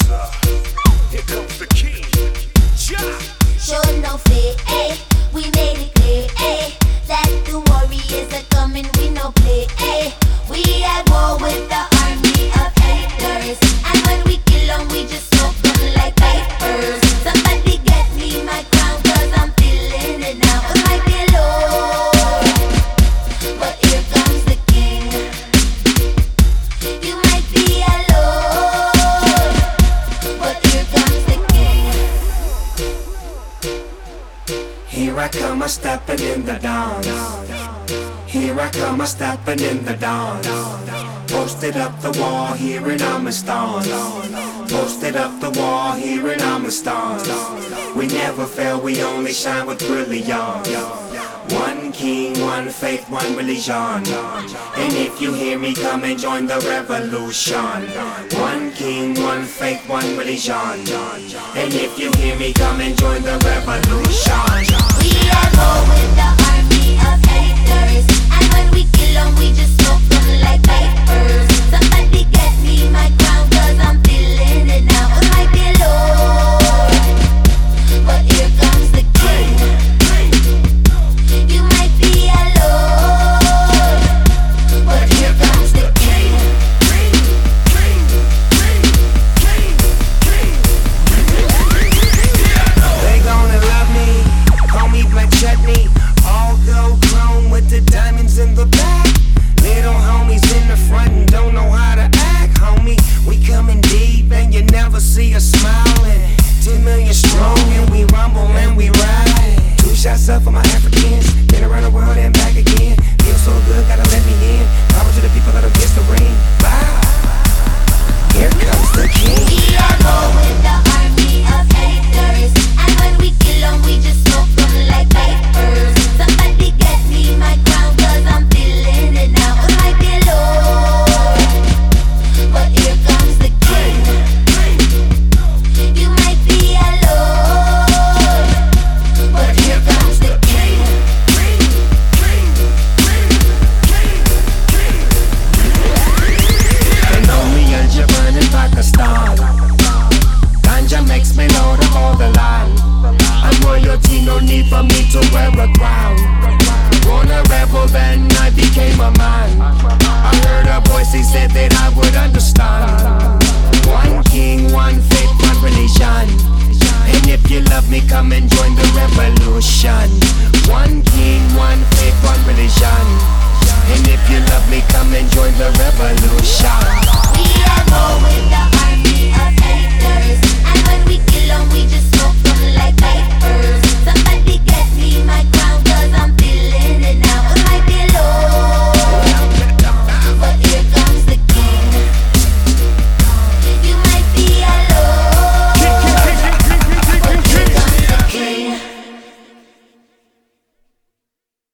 Here comes the king. Show no fear, eh? We made it clear, eh? That the warriors are coming, we no play, eh? We at war with the army of haters, and when we kill them, we just smoke them like papers. Somebody get me my crown, cause I'm feeling it now. It might be low, but here comes the king. You might be alone, but here comes the king. Here I come, I'm stepping in the dawn. Here I come, I'm stepping in the dawn. Posted up the wall here in Amistad. Posted up the wall here in Amistad. We never fail, we only shine with brilliance. One king, one faith, one religion. And if you hear me, come and join the revolution. One king, one faith, one religion. And if you hear me, come and join the revolution. We are war with the army of haters, and when we kill them, we just smoke them like papers. Somebody get me my crown, cause I'm feeling it now. It might be low, but here comes the king. You might be alone, but here comes the king. They gonna love me, call me Black Chutney. All gold chrome with the diamonds in the back. Little homies in the front and don't know how to act, homie. We coming deep and you never see us smiling. 10 million strong and we rumble and we ride. 2 shots up for my Africans, been around the world and back again. Feel so good, gotta let me in. Power to the people that'll kiss the ring. Bye. Here comes the king. We are war with the army of haters, and when we kill them, we just smoke them like papers. Somebody get me my crown, cause I'm feeling it now. It might be low, but here comes the king. You might be alone, but here comes the king. They know me and Japan in Pakistan. Ganja makes me lord of all the land. And royalty, no need for me to wear a crown. Born a rebel, then I became a man. I heard a voice, he said that I would understand. One king, one faith, one religion. And if you love me, come and join the revolution. One king, one faith, one religion. And if you love me, come and join the revolution.